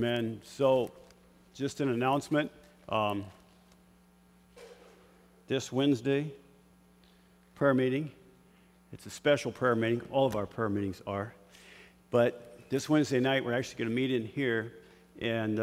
Amen. So, just an announcement. This Wednesday, prayer meeting. It's a special prayer meeting. All of our prayer meetings are. But this Wednesday night, we're actually going to meet in here. And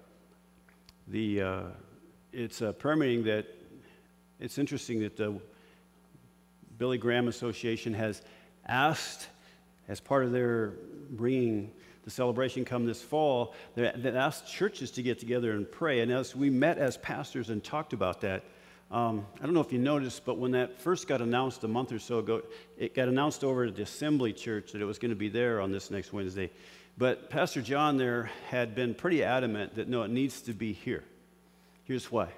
it's a prayer meeting that it's interesting that the Billy Graham Association has asked, as part of their bringing the celebration come this fall, that asked churches to get together and pray. And as we met as pastors and talked about that, I don't know if you noticed, but when that first got announced a month or so ago, it got announced over at the Assembly Church that it was going to be there on this next Wednesday. But Pastor John there had been pretty adamant that, no, it needs to be here. Here's why.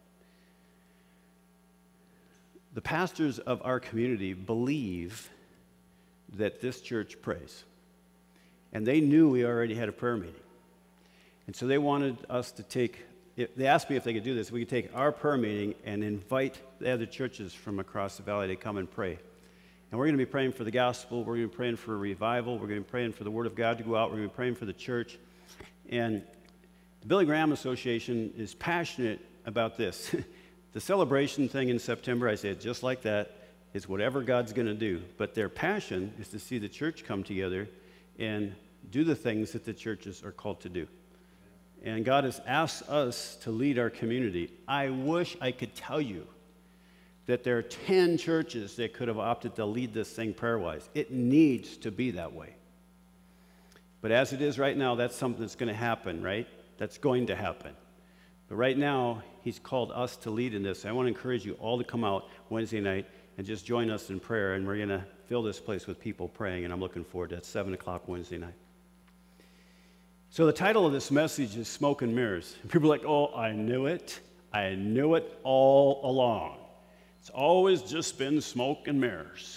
The pastors of our community believe that this church prays. And they knew we already had a prayer meeting. And so they wanted us to they asked me if they could do this. We could take our prayer meeting and invite the other churches from across the valley to come and pray. And we're going to be praying for the gospel. We're going to be praying for a revival. We're going to be praying for the word of God to go out. We're going to be praying for the church. And the Billy Graham Association is passionate about this. The celebration thing in September, I said, just like that, is whatever God's going to do. But their passion is to see the church come together and do the things that the churches are called to do. And God has asked us to lead our community. I wish I could tell you that there are 10 churches that could have opted to lead this thing prayer-wise. It needs to be that way. But as it is right now, that's something that's going to happen, right? That's going to happen. But right now, He's called us to lead in this. I want to encourage you all to come out Wednesday night and just join us in prayer. And we're going to fill this place with people praying, and I'm looking forward to that. 7 o'clock Wednesday night. So the title of this message is Smoke and Mirrors. And people are like, oh, I knew it. I knew it all along. It's always just been smoke and mirrors.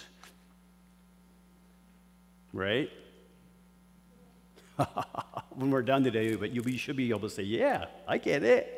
Right? When we're done today, but you should be able to say, yeah, I get it.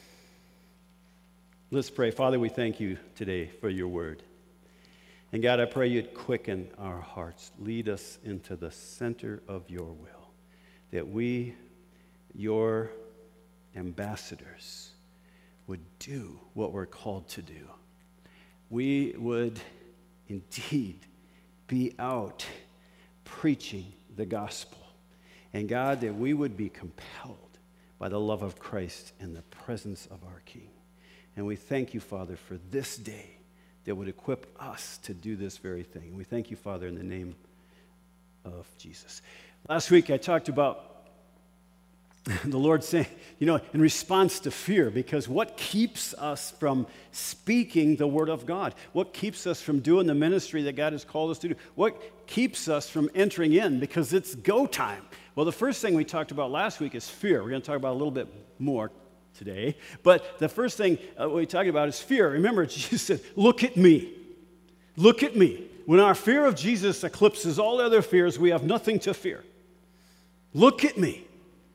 Let's pray. Father, we thank you today for your word. And God, I pray you'd quicken our hearts. Lead us into the center of your will. That we, your ambassadors, would do what we're called to do. We would indeed be out preaching the gospel. And God, that we would be compelled by the love of Christ and the presence of our King. And we thank you, Father, for this day that would equip us to do this very thing. We thank you, Father, in the name of Jesus. Last week I talked about the Lord saying, in response to fear, because what keeps us from speaking the word of God? What keeps us from doing the ministry that God has called us to do? What keeps us from entering in? Because it's go time. Well, the first thing we talked about last week is fear. We're going to talk about a little bit more today. But the first thing we're talking about is fear. Remember, Jesus said, look at me. Look at me. When our fear of Jesus eclipses all other fears, we have nothing to fear. Look at me.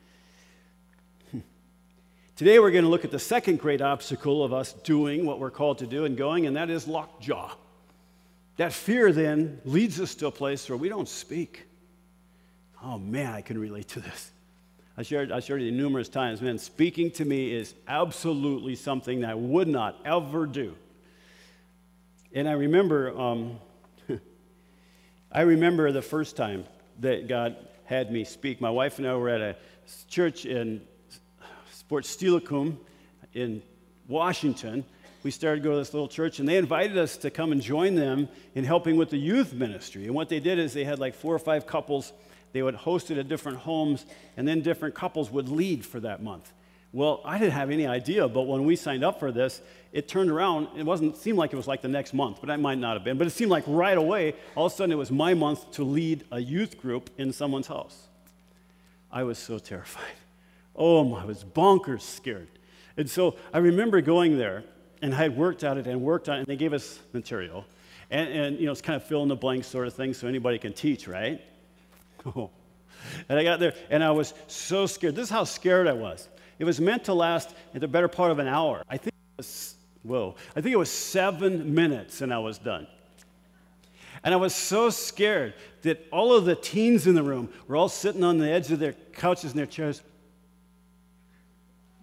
Today we're going to look at the second great obstacle of us doing what we're called to do and going, and that is lockjaw. That fear then leads us to a place where we don't speak. Oh man, I can relate to this. I shared it numerous times. Man, speaking to me is absolutely something that I would not ever do. And I remember the first time that God had me speak. My wife and I were at a church in Fort Steilacoom in Washington. We started to go to this little church, and they invited us to come and join them in helping with the youth ministry. And what they did is they had like 4 or 5 couples. They would host it at different homes, and then different couples would lead for that month. Well, I didn't have any idea, but when we signed up for this, it turned around. It seemed like it was like the next month, but that might not have been. But it seemed like right away, all of a sudden it was my month to lead a youth group in someone's house. I was so terrified. Oh, I was bonkers scared. And so I remember going there, and I had worked on it, and they gave us material. And it's kind of fill in the blank sort of thing, so anybody can teach, right? Oh. And I got there, and I was so scared. This is how scared I was. It was meant to last the better part of an hour. I think it was 7 minutes, and I was done. And I was so scared that all of the teens in the room were all sitting on the edge of their couches and their chairs.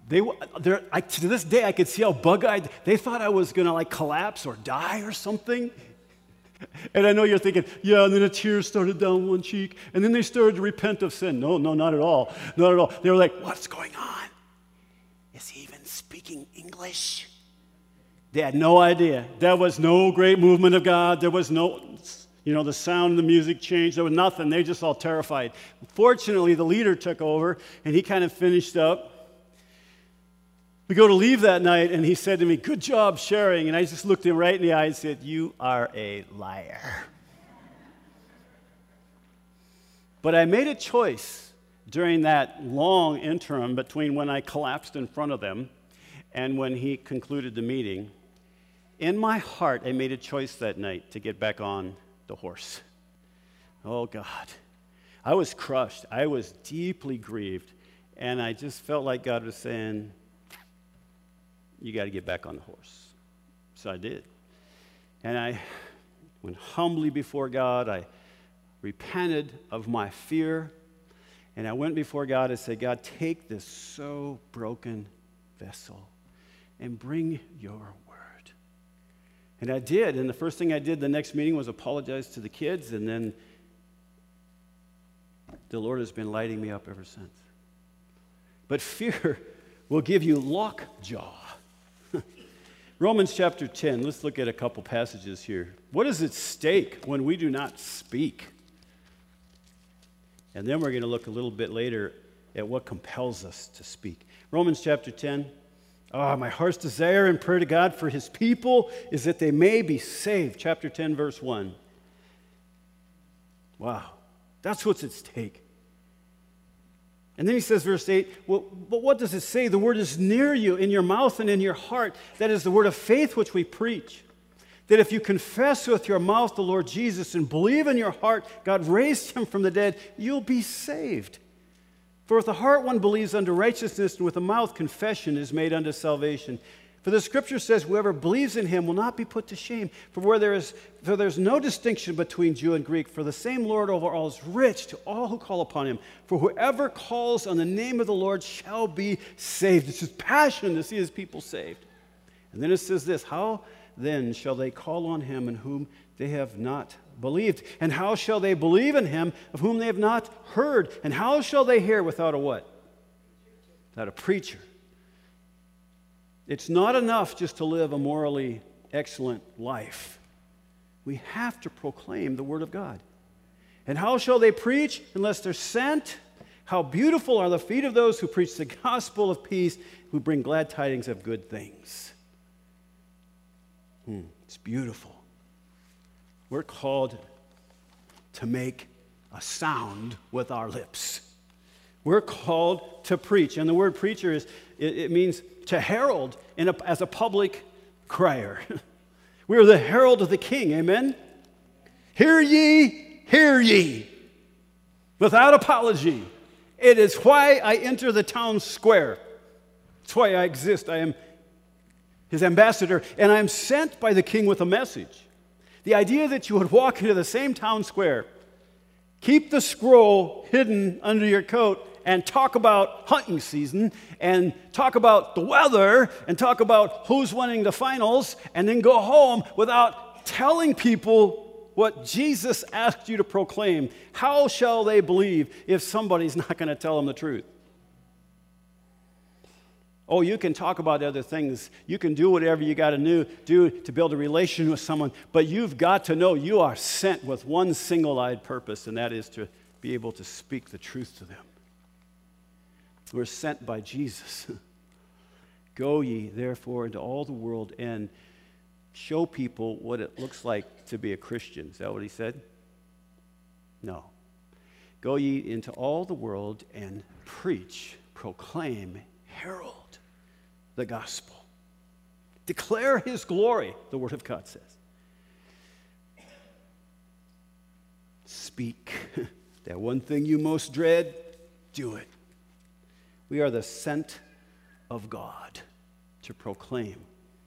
To this day, I could see how bug-eyed. They thought I was going to like collapse or die or something. And I know you're thinking, yeah, and then a tear started down one cheek, and then they started to repent of sin. No, not at all. Not at all. They were like, what's going on? Is he even speaking English? They had no idea. There was no great movement of God. There was no, the sound of the music changed. There was nothing. They were just all terrified. Fortunately, the leader took over, and he kind of finished up. We go to leave that night, and he said to me, good job sharing. And I just looked him right in the eye and said, you are a liar. But I made a choice during that long interim between when I collapsed in front of them and when he concluded the meeting. In my heart, I made a choice that night to get back on the horse. Oh, God. I was crushed. I was deeply grieved. And I just felt like God was saying, you got to get back on the horse. So I did. And I went humbly before God. I repented of my fear. And I went before God and said, God, take this so broken vessel and bring your word. And I did. And the first thing I did the next meeting was apologize to the kids. And then the Lord has been lighting me up ever since. But fear will give you lockjaw. Romans chapter 10, let's look at a couple passages here. What is at stake when we do not speak? And then we're going to look a little bit later at what compels us to speak. Romans chapter 10. My heart's desire and prayer to God for his people is that they may be saved. Chapter 10, verse 1. Wow, that's what's at stake. And then he says, verse 8, well, but what does it say? The word is near you, in your mouth and in your heart. That is the word of faith which we preach. That if you confess with your mouth the Lord Jesus and believe in your heart God raised him from the dead, you'll be saved. For with the heart one believes unto righteousness, and with the mouth confession is made unto salvation. For the scripture says, whoever believes in him will not be put to shame. For there's no distinction between Jew and Greek, for the same Lord over all is rich to all who call upon him. For whoever calls on the name of the Lord shall be saved. It's his passion to see his people saved. And then it says this, how then shall they call on him in whom they have not believed? And how shall they believe in him of whom they have not heard? And how shall they hear without a what? Without a preacher. It's not enough just to live a morally excellent life. We have to proclaim the word of God. And how shall they preach unless they're sent? How beautiful are the feet of those who preach the gospel of peace, who bring glad tidings of good things. It's beautiful. We're called to make a sound with our lips. We're called to preach. And the word preacher it means to herald as a public crier. We are the herald of the king, amen? Hear ye, hear ye, without apology. It is why I enter the town square. It's why I exist. I am his ambassador, and I am sent by the king with a message. The idea that you would walk into the same town square, keep the scroll hidden under your coat, and talk about hunting season, and talk about the weather, and talk about who's winning the finals, and then go home without telling people what Jesus asked you to proclaim. How shall they believe if somebody's not going to tell them the truth? Oh, you can talk about other things. You can do whatever you got to do to build a relation with someone, but you've got to know you are sent with one single-eyed purpose, and that is to be able to speak the truth to them. We're sent by Jesus. Go ye, therefore, into all the world and show people what it looks like to be a Christian. Is that what he said? No. Go ye into all the world and preach, proclaim, herald the gospel. Declare his glory, the word of God says. Speak. That one thing you most dread, do it. We are the sent of God to proclaim.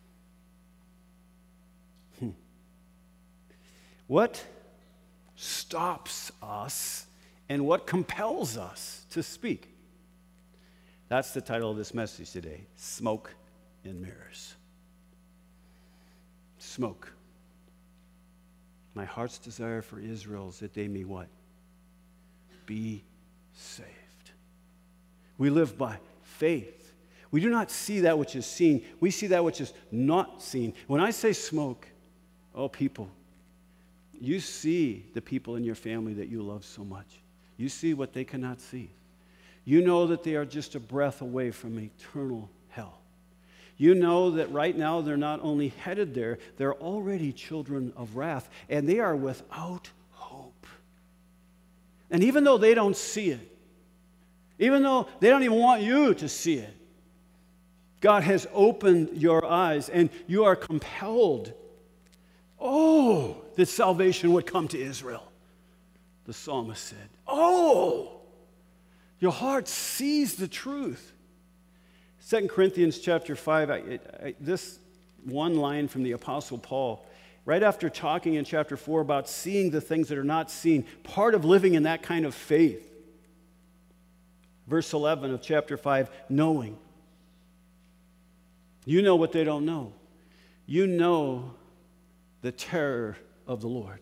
What stops us and what compels us to speak? That's the title of this message today, Smoke and Mirrors. Smoke. My heart's desire for Israel is that they may what? Be saved. We live by faith. We do not see that which is seen. We see that which is not seen. When I say smoke, oh, people, you see the people in your family that you love so much. You see what they cannot see. You know that they are just a breath away from eternal hell. You know that right now they're not only headed there, they're already children of wrath, and they are without hope. And even though they don't see it, even though they don't even want you to see it, God has opened your eyes, and you are compelled, that salvation would come to Israel. The psalmist said, your heart sees the truth. 2 Corinthians chapter 5, this one line from the Apostle Paul, right after talking in chapter 4 about seeing the things that are not seen, part of living in that kind of faith. Verse 11 of chapter 5, knowing. You know what they don't know. You know the terror of the Lord.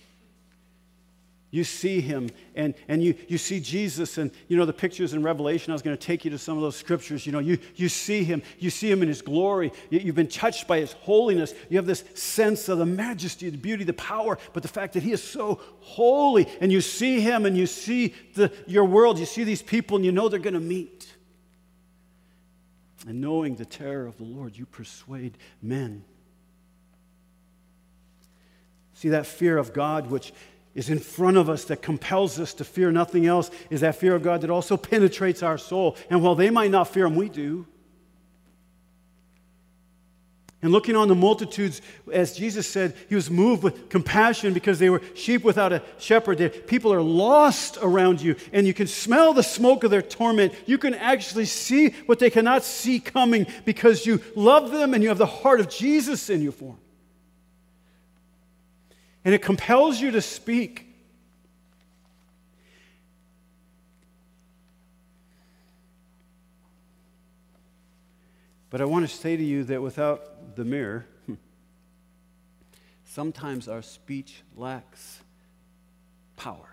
You see him, and you see Jesus, and the pictures in Revelation. I was going to take you to some of those scriptures. You see him in his glory. You've been touched by his holiness. You have this sense of the majesty, the beauty, the power, but the fact that he is so holy. And you see him, and you see your world. You see these people, and you know they're going to meet. And knowing the terror of the Lord, you persuade men. See, that fear of God, which is in front of us, that compels us to fear nothing else, is that fear of God that also penetrates our soul. And while they might not fear him, we do. And looking on the multitudes, as Jesus said, he was moved with compassion because they were sheep without a shepherd. That people are lost around you, and you can smell the smoke of their torment. You can actually see what they cannot see coming because you love them and you have the heart of Jesus in you for them. And it compels you to speak. But I want to say to you that without the mirror, sometimes our speech lacks power.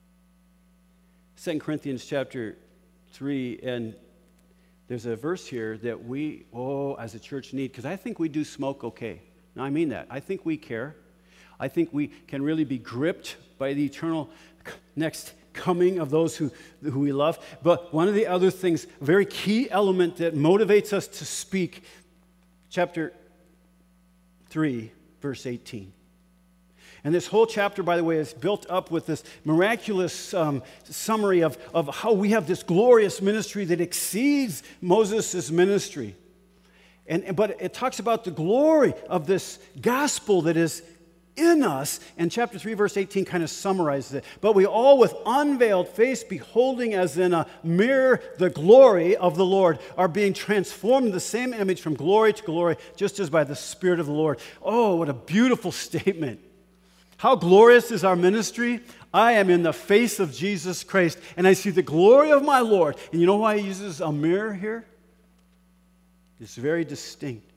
2 Corinthians chapter 3, and there's a verse here that we, as a church need, because I think we do smoke okay. Now, I mean that. I think we care. I think we can really be gripped by the eternal next coming of those who we love. But one of the other things, a very key element that motivates us to speak, chapter 3, verse 18. And this whole chapter, by the way, is built up with this miraculous summary of how we have this glorious ministry that exceeds Moses' ministry. But it talks about the glory of this gospel that is in us, and chapter 3, verse 18 kind of summarizes it. But we all with unveiled face, beholding as in a mirror the glory of the Lord, are being transformed in the same image from glory to glory, just as by the Spirit of the Lord. Oh, what a beautiful statement. How glorious is our ministry? I am in the face of Jesus Christ, and I see the glory of my Lord. And you know why he uses a mirror here? It's very distinct.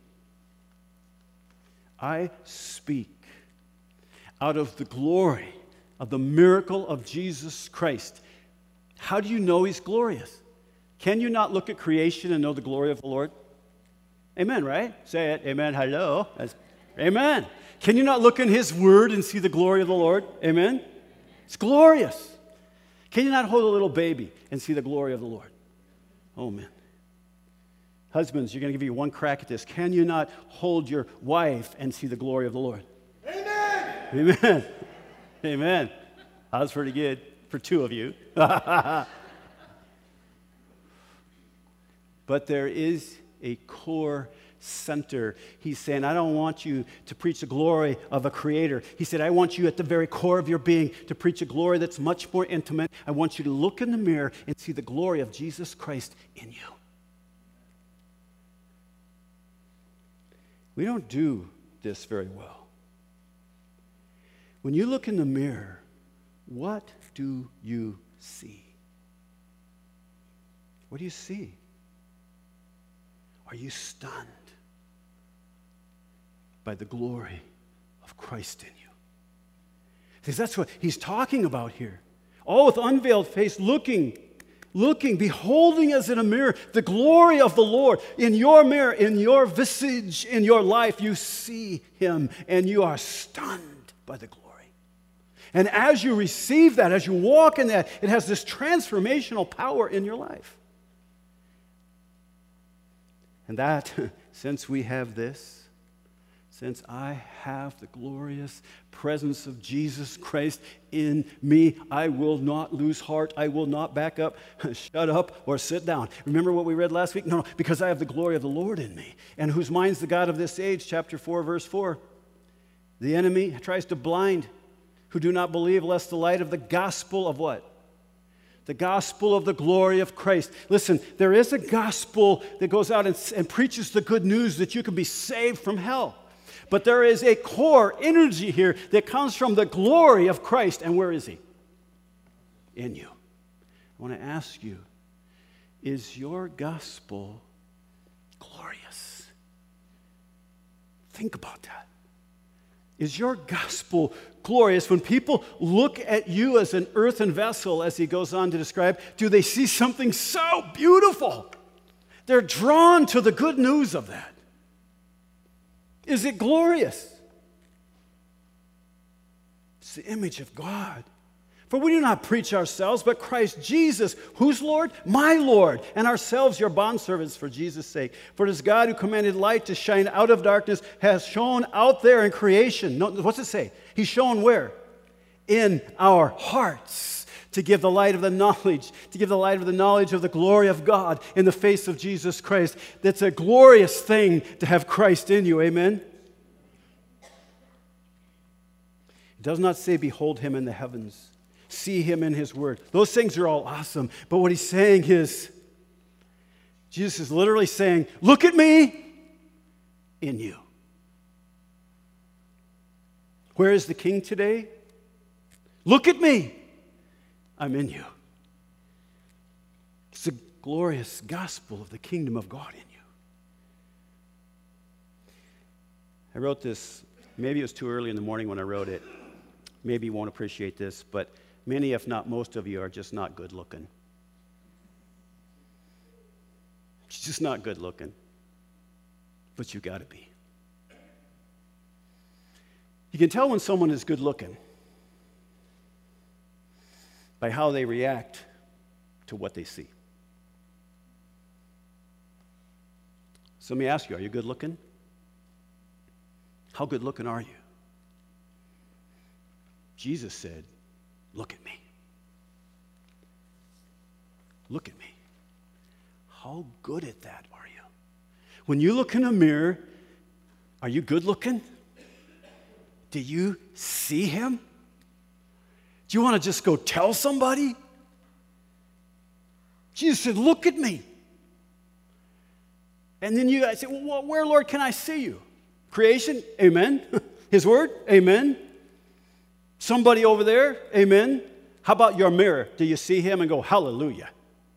I speak out of the glory of the miracle of Jesus Christ. How do you know he's glorious? Can you not look at creation and know the glory of the Lord? Amen, right? Say it. Amen. Hello. Amen. Can you not look in his word and see the glory of the Lord? Amen. It's glorious. Can you not hold a little baby and see the glory of the Lord? Oh, man. Husbands, you're going to give you one crack at this. Can you not hold your wife and see the glory of the Lord? Amen. Amen. That was pretty good for two of you. But there is a core center. He's saying, I don't want you to preach the glory of a creator. He said, I want you at the very core of your being to preach a glory that's much more intimate. I want you to look in the mirror and see the glory of Jesus Christ in you. We don't do this very well. When you look in the mirror, what do you see? What do you see? Are you stunned by the glory of Christ in you? Because that's what he's talking about here. All with unveiled face, looking, beholding as in a mirror the glory of the Lord. In your mirror, in your visage, in your life, you see him and you are stunned by the glory. And as you receive that, as you walk in that, it has this transformational power in your life. And that, since we have this, since I have the glorious presence of Jesus Christ in me, I will not lose heart. I will not back up, shut up, or sit down. Remember what we read last week? No, because I have the glory of the Lord in me. And whose mind's the God of this age? Chapter 4, verse 4. The enemy tries to blind who do not believe, lest the light of the gospel of what? The gospel of the glory of Christ. Listen, there is a gospel that goes out and preaches the good news that you can be saved from hell. But there is a core energy here that comes from the glory of Christ. And where is he? In you. I want to ask you, is your gospel glorious? Think about that. Is your gospel glorious? When people look at you as an earthen vessel, as he goes on to describe, do they see something so beautiful? They're drawn to the good news of that. Is it glorious? It's the image of God. For we do not preach ourselves, but Christ Jesus, whose Lord? My Lord, and ourselves your bondservants for Jesus' sake. For it is God who commanded light to shine out of darkness, has shone out there in creation. No, what's it say? He's shown where? In our hearts, to give the light of the knowledge, of the glory of God in the face of Jesus Christ. That's a glorious thing to have Christ in you, amen? It does not say, behold him in the heavens, see him in his word. Those things are all awesome, but what he's saying is, Jesus is literally saying, look at me in you. Where is the king today? Look at me. I'm in you. It's the glorious gospel of the kingdom of God in you. I wrote this, maybe it was too early in the morning when I wrote it. Maybe you won't appreciate this, but many, if not most of you, are just not good looking. It's just not good looking. But you got to be. You can tell when someone is good looking by how they react to what they see. So let me ask you, are you good looking? How good looking are you? Jesus said, look at me. Look at me. How good at that are you? When you look in a mirror, are you good looking? Do you see him? Do you want to just go tell somebody? Jesus said, look at me. And then you guys say, well, where, Lord, can I see you? Creation? Amen. His word? Amen. Somebody over there? Amen. How about your mirror? Do you see him and go, hallelujah?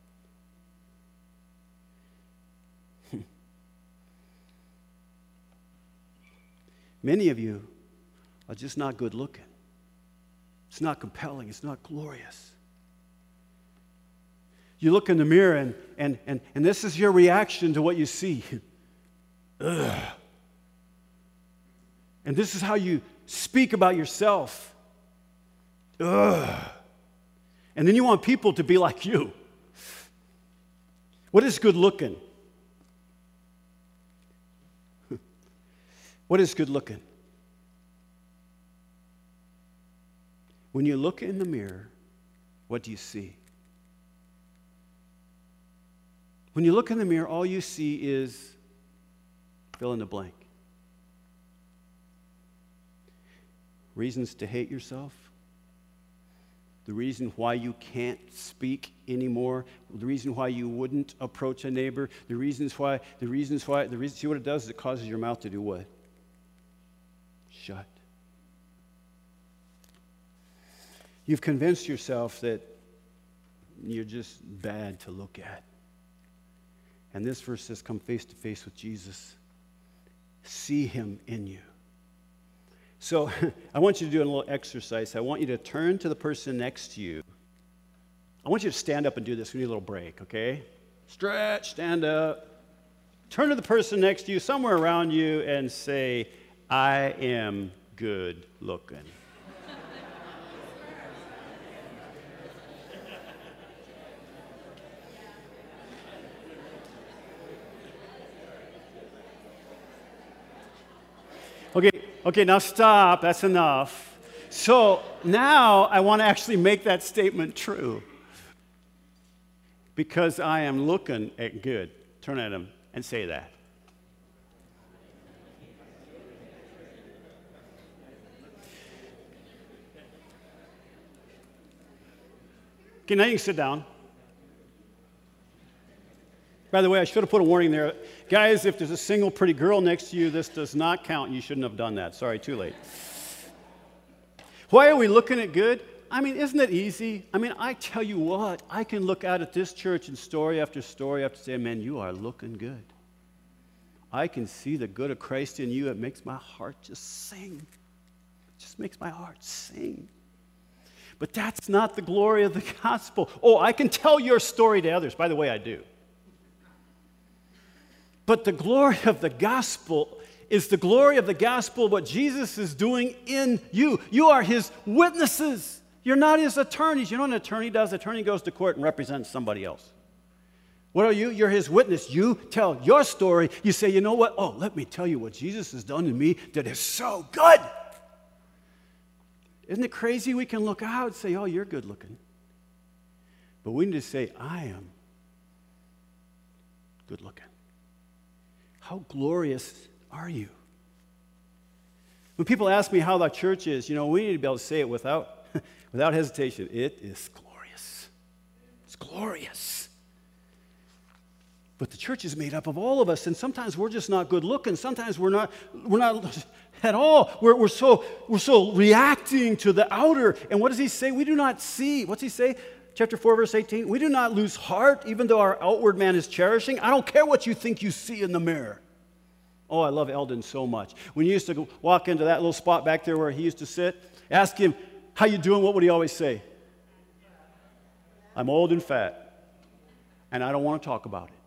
Many of you are just not good looking. It's not compelling. It's not glorious. You look in the mirror and this is your reaction to what you see. Ugh. And this is how you speak about yourself. Ugh. And then you want people to be like you. What is good looking? What is good looking? When you look in the mirror, what do you see? When you look in the mirror, all you see is fill in the blank. Reasons to hate yourself. The reason why you can't speak anymore. The reason why you wouldn't approach a neighbor. See what it does is it causes your mouth to do what? Shut. You've convinced yourself that you're just bad to look at. And this verse says, come face to face with Jesus. See him in you. So I want you to do a little exercise. I want you to turn to the person next to you. I want you to stand up and do this. We need a little break, okay? Stretch, stand up. Turn to the person next to you, somewhere around you, and say, I am good looking. Okay, now stop. That's enough. So now I want to actually make that statement true. Because I am looking at good. Turn at him and say that. Okay, now you can sit down. By the way, I should have put a warning there. Guys, if there's a single pretty girl next to you, this does not count. You shouldn't have done that. Sorry, too late. Why are we looking at good? I mean, isn't it easy? I mean, I tell you what, I can look out at this church and story after say, man, you are looking good. I can see the good of Christ in you. It makes my heart just sing. It just makes my heart sing. But that's not the glory of the gospel. Oh, I can tell your story to others. By the way, I do. But the glory of the gospel is the glory of the gospel, what Jesus is doing in you. You are his witnesses. You're not his attorneys. You know what an attorney does? An attorney goes to court and represents somebody else. What are you? You're his witness. You tell your story. You say, you know what? Oh, let me tell you what Jesus has done to me that is so good. Isn't it crazy? We can look out and say, oh, you're good looking. But we need to say, I am good looking. How glorious are you? When people ask me how the church is, we need to be able to say it without hesitation. It is glorious. It's glorious. But the church is made up of all of us, and sometimes we're just not good looking. Sometimes we're not at all. We're so reacting to the outer. And what does he say? We do not see. What's he say? Chapter 4, verse 18. We do not lose heart, even though our outward man is cherishing. I don't care what you think you see in the mirror. Oh, I love Eldon so much. When you used to walk into that little spot back there where he used to sit, ask him, how you doing? What would he always say? I'm old and fat, and I don't want to talk about it.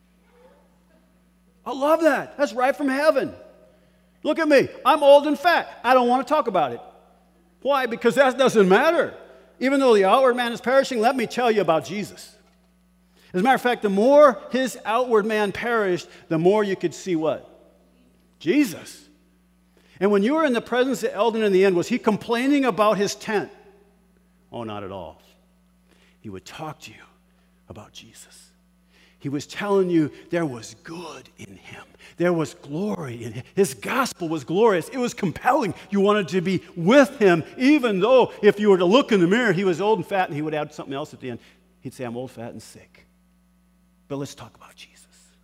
I love that. That's right from heaven. Look at me. I'm old and fat. I don't want to talk about it. Why? Because that doesn't matter. Even though the outward man is perishing, let me tell you about Jesus. As a matter of fact, the more his outward man perished, the more you could see what? Jesus. And when you were in the presence of Eldon in the end, was he complaining about his tent? Oh, not at all. He would talk to you about Jesus. He was telling you there was good in him. There was glory in him. His gospel was glorious. It was compelling. You wanted to be with him, even though if you were to look in the mirror, he was old and fat, and he would add something else at the end. He'd say, I'm old, fat, and sick. But let's talk about Jesus.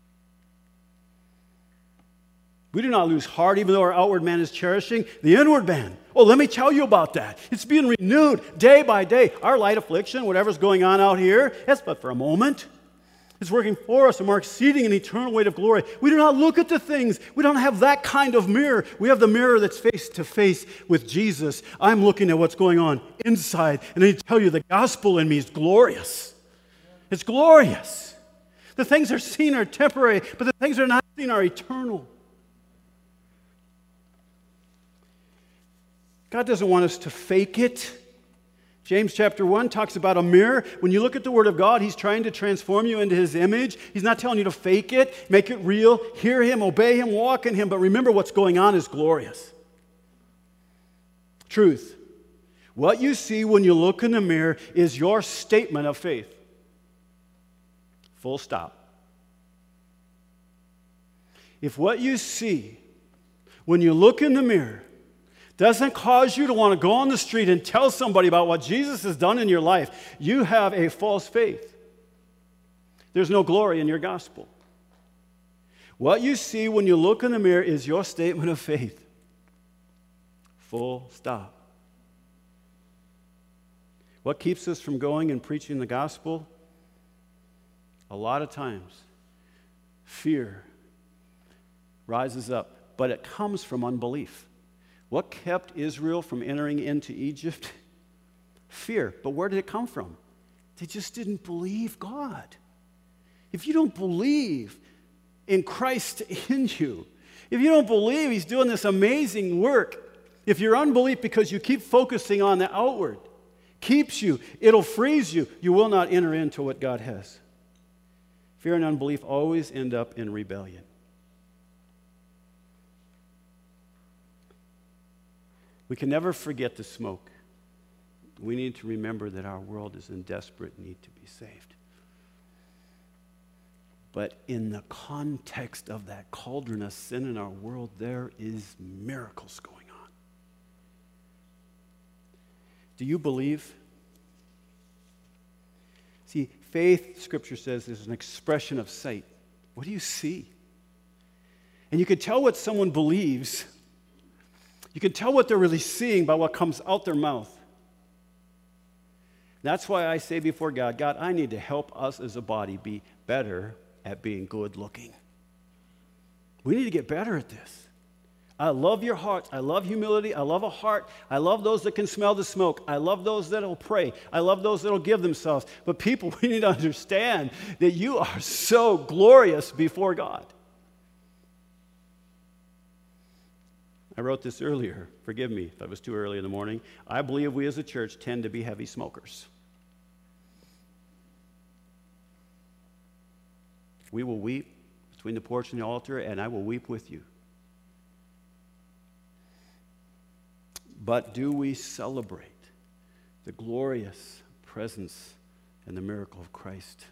We do not lose heart, even though our outward man is cherishing the inward man. Oh, let me tell you about that. It's being renewed day by day. Our light affliction, whatever's going on out here, that's but for a moment. It's working for us, and we're exceeding an eternal weight of glory. We do not look at the things. We don't have that kind of mirror. We have the mirror that's face to face with Jesus. I'm looking at what's going on inside, and I tell you the gospel in me is glorious. It's glorious. The things that are seen are temporary, but the things that are not seen are eternal. God doesn't want us to fake it. James chapter 1 talks about a mirror. When you look at the Word of God, He's trying to transform you into His image. He's not telling you to fake it, make it real, hear Him, obey Him, walk in Him. But remember, what's going on is glorious. Truth. What you see when you look in the mirror is your statement of faith. Full stop. If what you see when you look in the mirror doesn't cause you to want to go on the street and tell somebody about what Jesus has done in your life, you have a false faith. There's no glory in your gospel. What you see when you look in the mirror is your statement of faith. Full stop. What keeps us from going and preaching the gospel? A lot of times, fear rises up, but it comes from unbelief. What kept Israel from entering into Egypt? Fear. But where did it come from? They just didn't believe God. If you don't believe in Christ in you, if you don't believe He's doing this amazing work, if your unbelief because you keep focusing on the outward keeps you, it'll freeze you, you will not enter into what God has. Fear and unbelief always end up in rebellion. We can never forget the smoke. We need to remember that our world is in desperate need to be saved. But in the context of that cauldron of sin in our world, there is miracles going on. Do you believe? See, faith, Scripture says, is an expression of sight. What do you see? And you can tell what someone believes. You can tell what they're really seeing by what comes out their mouth. That's why I say before God, God, I need to help us as a body be better at being good looking. We need to get better at this. I love your hearts. I love humility. I love a heart. I love those that can smell the smoke. I love those that will pray. I love those that will give themselves. But people, we need to understand that you are so glorious before God. I wrote this earlier. Forgive me if I was too early in the morning. I believe we as a church tend to be heavy smokers. We will weep between the porch and the altar, and I will weep with you. But do we celebrate the glorious presence and the miracle of Christ?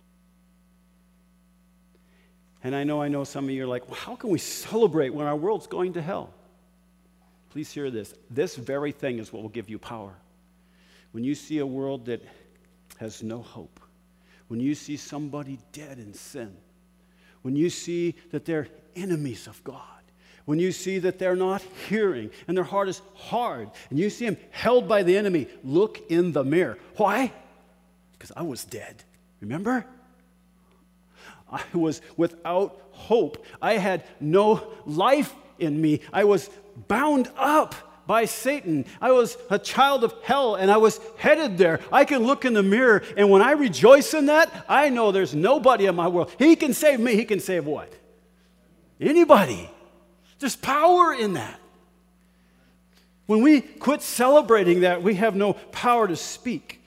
And I know some of you are like, well, how can we celebrate when our world's going to hell? Please hear this. This very thing is what will give you power. When you see a world that has no hope, when you see somebody dead in sin, when you see that they're enemies of God, when you see that they're not hearing and their heart is hard, and you see them held by the enemy, look in the mirror. Why? Because I was dead. Remember? I was without hope. I had no life in me. I was bound up by Satan. I was a child of hell, and I was headed there. I can look in the mirror, and when I rejoice in that, I know there's nobody in my world. He can save me. He can save what? Anybody. There's power in that. When we quit celebrating that, we have no power to speak.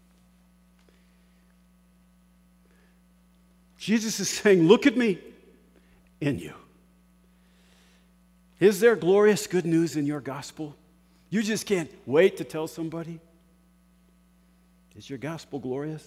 Jesus is saying, look at me in you. Is there glorious good news in your gospel? You just can't wait to tell somebody. Is your gospel glorious?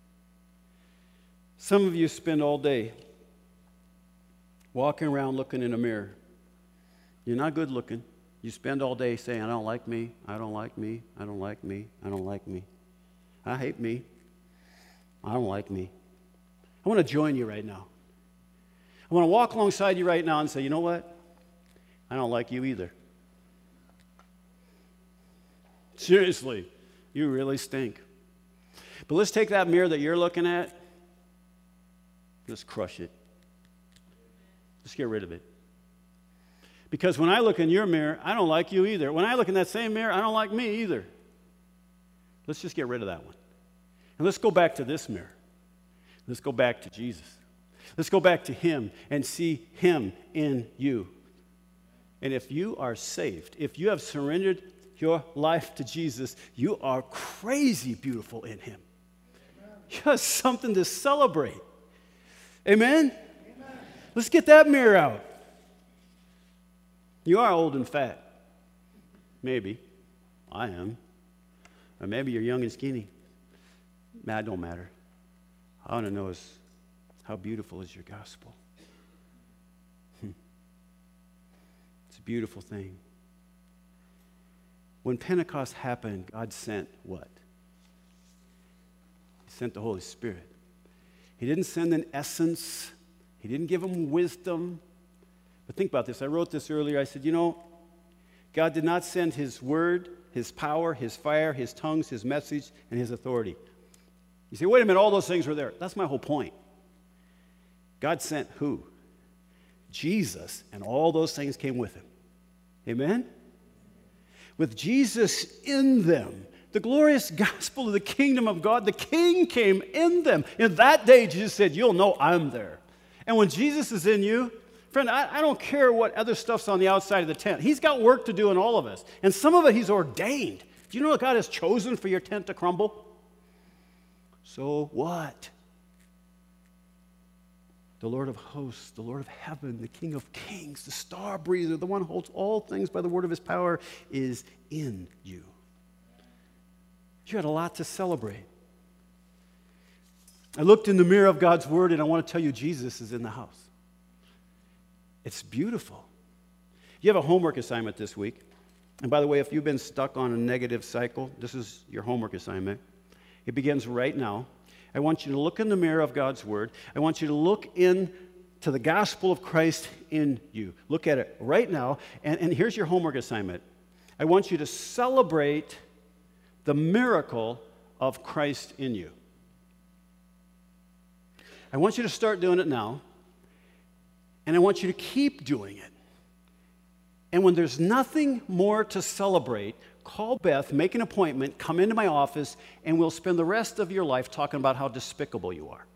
Some of you spend all day walking around looking in a mirror. You're not good looking. You spend all day saying, I don't like me, I don't like me, I don't like me, I don't like me. I hate me. I don't like me. I want to join you right now. I want to walk alongside you right now and say, you know what? I don't like you either. Seriously, you really stink. But let's take that mirror that you're looking at, let's crush it. Let's get rid of it. Because when I look in your mirror, I don't like you either. When I look in that same mirror, I don't like me either. Let's just get rid of that one. And let's go back to this mirror. Let's go back to Jesus. Let's go back to Him and see Him in you. And if you are saved, if you have surrendered your life to Jesus, you are crazy beautiful in Him. You have something to celebrate. Amen? Amen? Let's get that mirror out. You are old and fat. Maybe. I am. Or maybe you're young and skinny. That don't matter. I want to know is how beautiful is your gospel. It's a beautiful thing. When Pentecost happened, God sent what? He sent the Holy Spirit. He didn't send an essence. He didn't give them wisdom. But think about this. I wrote this earlier. I said, God did not send His word, His power, His fire, His tongues, His message, and His authority. You say, wait a minute, all those things were there. That's my whole point. God sent who? Jesus, and all those things came with him. Amen? With Jesus in them, the glorious gospel of the kingdom of God, the King came in them. In that day, Jesus said, you'll know I'm there. And when Jesus is in you, friend, I don't care what other stuff's on the outside of the tent. He's got work to do in all of us. And some of it he's ordained. Do you know what God has chosen for your tent to crumble? So what? The Lord of hosts, the Lord of heaven, the King of kings, the star breather, the one who holds all things by the word of his power, is in you. You had a lot to celebrate. I looked in the mirror of God's word, and I want to tell you, Jesus is in the house. It's beautiful. You have a homework assignment this week. And by the way, if you've been stuck on a negative cycle, this is your homework assignment. It begins right now. I want you to look in the mirror of God's word. I want you to look into the gospel of Christ in you. Look at it right now. And here's your homework assignment. I want you to celebrate the miracle of Christ in you. I want you to start doing it now. And I want you to keep doing it. And when there's nothing more to celebrate, call Beth, make an appointment, come into my office, and we'll spend the rest of your life talking about how despicable you are.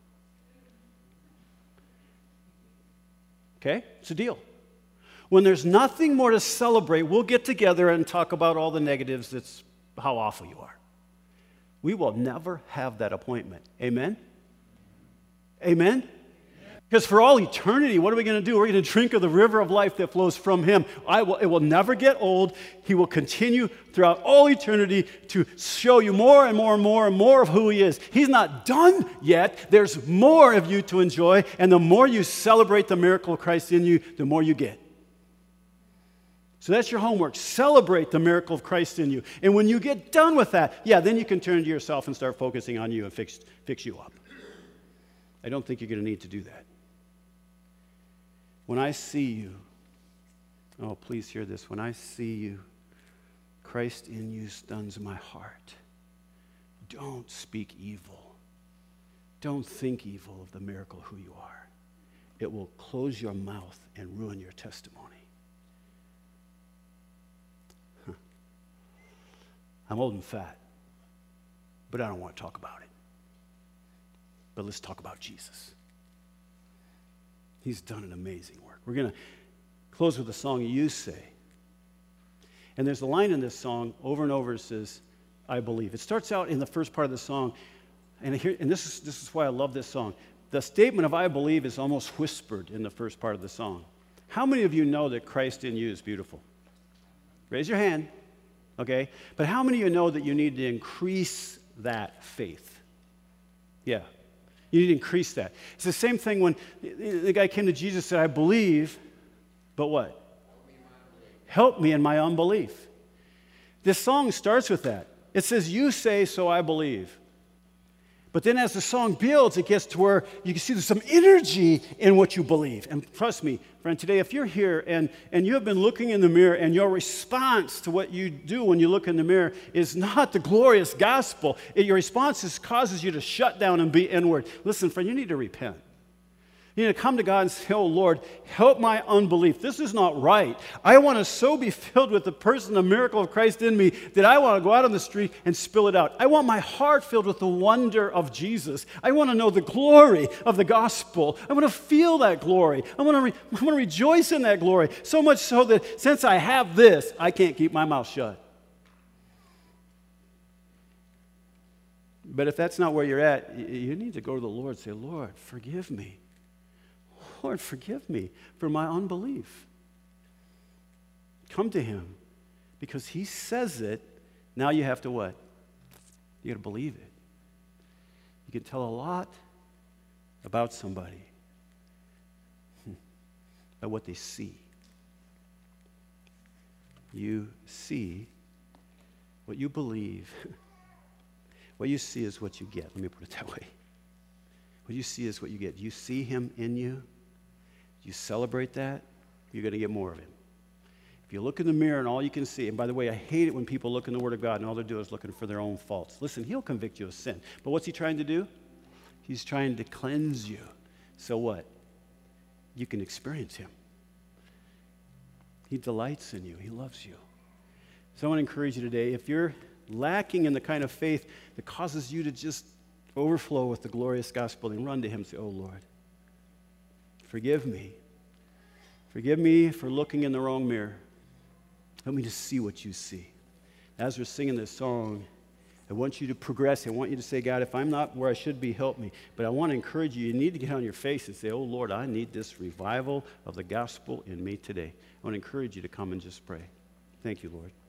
Okay? It's a deal. When there's nothing more to celebrate, we'll get together and talk about all the negatives, that's how awful you are. We will never have that appointment. Amen? Amen? Because for all eternity, what are we going to do? We're going to drink of the river of life that flows from him. It will never get old. He will continue throughout all eternity to show you more and more and more and more of who he is. He's not done yet. There's more of you to enjoy. And the more you celebrate the miracle of Christ in you, the more you get. So that's your homework. Celebrate the miracle of Christ in you. And when you get done with that, then you can turn to yourself and start focusing on you and fix you up. I don't think you're going to need to do that. When I see you, oh, please hear this. When I see you, Christ in you stuns my heart. Don't speak evil. Don't think evil of the miracle who you are. It will close your mouth and ruin your testimony. I'm old and fat, but I don't want to talk about it. But let's talk about Jesus. He's done an amazing work. We're going to close with a song, You Say. And there's a line in this song over and over that says, I believe. It starts out in the first part of the song, and this is why I love this song. The statement of I believe is almost whispered in the first part of the song. How many of you know that Christ in you is beautiful? Raise your hand. Okay? But how many of you know that you need to increase that faith? Yeah. You need to increase that. It's the same thing when the guy came to Jesus and said, I believe, but what? Help me in my unbelief. This song starts with that. It says, you say, so I believe. But then as the song builds, it gets to where you can see there's some energy in what you believe. And trust me, friend, today, if you're here and you have been looking in the mirror and your response to what you do when you look in the mirror is not the glorious gospel, your response causes you to shut down and be inward. Listen, friend, you need to repent. You need to come to God and say, oh, Lord, help my unbelief. This is not right. I want to so be filled with the person, the miracle of Christ in me, that I want to go out on the street and spill it out. I want my heart filled with the wonder of Jesus. I want to know the glory of the gospel. I want to feel that glory. I want to rejoice in that glory, so much so that since I have this, I can't keep my mouth shut. But if that's not where you're at, you need to go to the Lord and say, Lord, forgive me. Lord, forgive me for my unbelief. Come to him because he says it. Now you have to what? You got to believe it. You can tell a lot about somebody by what they see. You see what you believe. What you see is what you get. Let me put it that way. What you see is what you get. You see him in you. You celebrate that, you're going to get more of him. If you look in the mirror and all you can see, and by the way, I hate it when people look in the Word of God and all they're doing is looking for their own faults. Listen, he'll convict you of sin. But what's he trying to do? He's trying to cleanse you. So what? you can experience him. He delights in you. He loves you. So I want to encourage you today, if you're lacking in the kind of faith that causes you to just overflow with the glorious gospel, and run to him and say, oh, Lord, forgive me. Forgive me for looking in the wrong mirror. Help me to see what you see. As we're singing this song, I want you to progress. I want you to say, God, if I'm not where I should be, help me. But I want to encourage you, you need to get on your face and say, oh, Lord, I need this revival of the gospel in me today. I want to encourage you to come and just pray. Thank you, Lord.